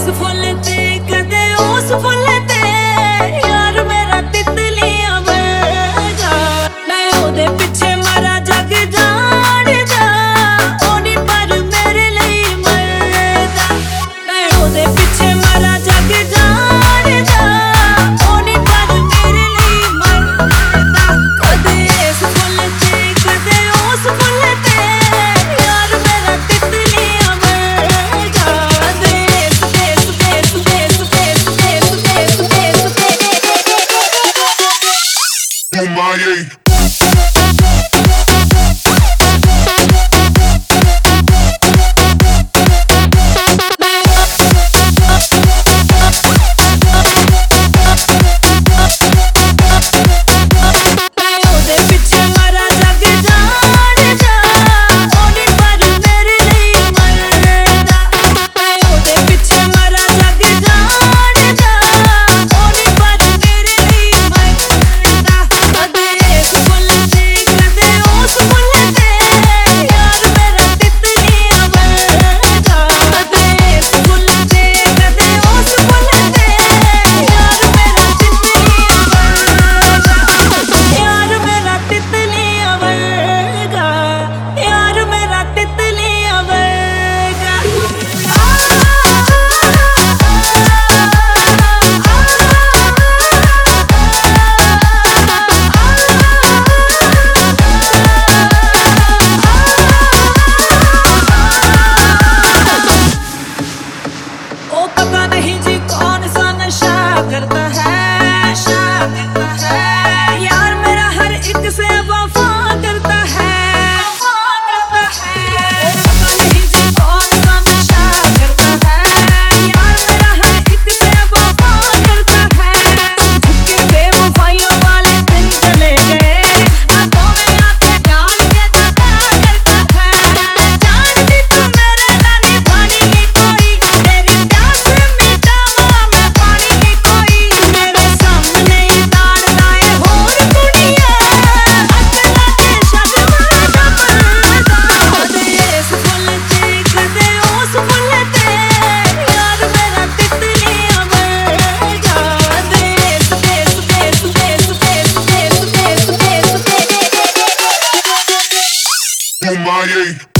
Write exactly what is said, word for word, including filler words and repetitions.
Full ते कदे उस फुल ते यार मेरा तितलियां वर्गा मैं ओदे पिछे मरा जग जान जा ओनी पर मेरे लिए मरदा मैं ओदे पिछे मरा जग जान जा ओनी पर मेरे लिए मरदा कदे इस फुल ते कदे उस फुल ते यार मेरा तितलियां वर्गा देस देस देस देस देस देस देस देस Kumaye. पता नहीं जी कौन सा नशा करता है नशा करता है यार मेरा हर एक से वफा करता है वफा करता है पता नहीं जी कौन सा नशा करता है यार मेरा हर एक से वफा करता है झुके बेवफाइयों वाले दिन चले गए आंखों में आंखें डाल के दगा करता है जानती तू मेरे नानी भानी की कोई तेरी प्यास Kumaye.